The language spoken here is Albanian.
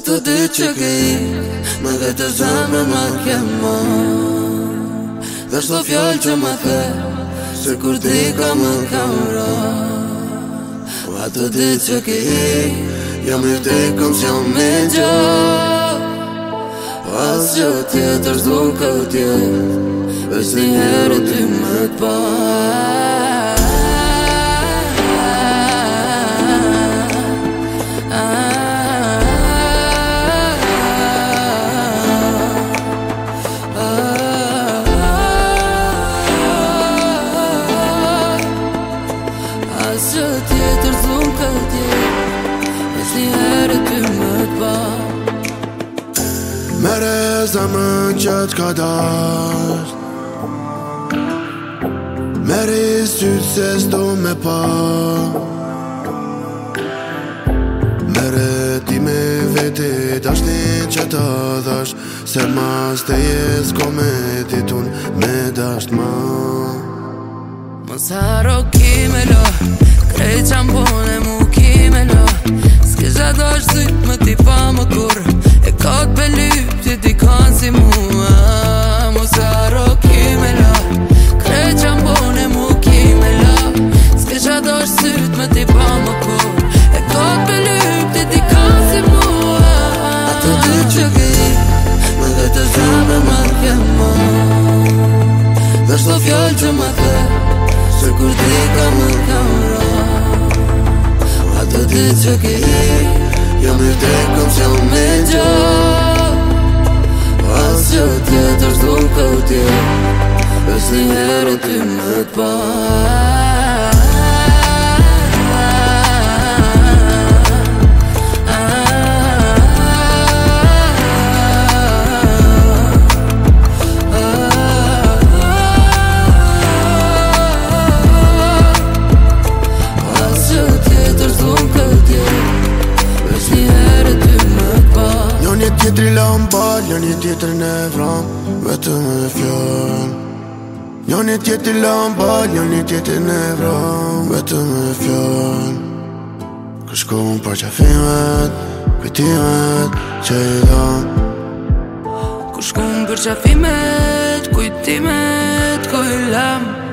Ato ditë që ke me vetë zemrën ma ke marrë. Dhe shto fjallë që më the se kur ti ka më kam ra. Ato ditë që ke jam i vdekëm s'jam me gjatë. As që tjetër s'du këtë tjetë, veç një herë ty më t'pa. As që tjetër s'du këtë tjetë, veç një herë ty më t'pa. Mere zemrën që t'ka dasht, mere i sytë se s'do me pa. Mere ti me vete dashnin që t'a dhash, se mas te jes ko me ditun me dasht ma. Mos haro ki me lo, krejt qam pone mu ki me lo. S'kisha dasht syt më ti pa më kur, e ka t'belyp ti kanë si mua. Mos haro ki me lo, krejt qam pone mu ki me lo. S'kisha dasht syt më ti pa më kur, e ka t'belyp ti kanë si mua. Ato ditë që ke me vetë zemrën ma ke marrë. Dhe shto fjallë që më the se kur ti ka më kam ra. Ato ditë që ke jam i vdekëm s'jam me gjatë. As që tjetër s'du këtë tjetë, veç një herë ty më t'pa. Një tjetëri la m'bal, një tjetër në vram, vetëm e fjall. Një tjetëri la m'bal, një tjetër në vram, vetëm e fjall. Kërshkon për qafimet, kujtimet që i dham. Kërshkon për qafimet, kujtimet ko i lam.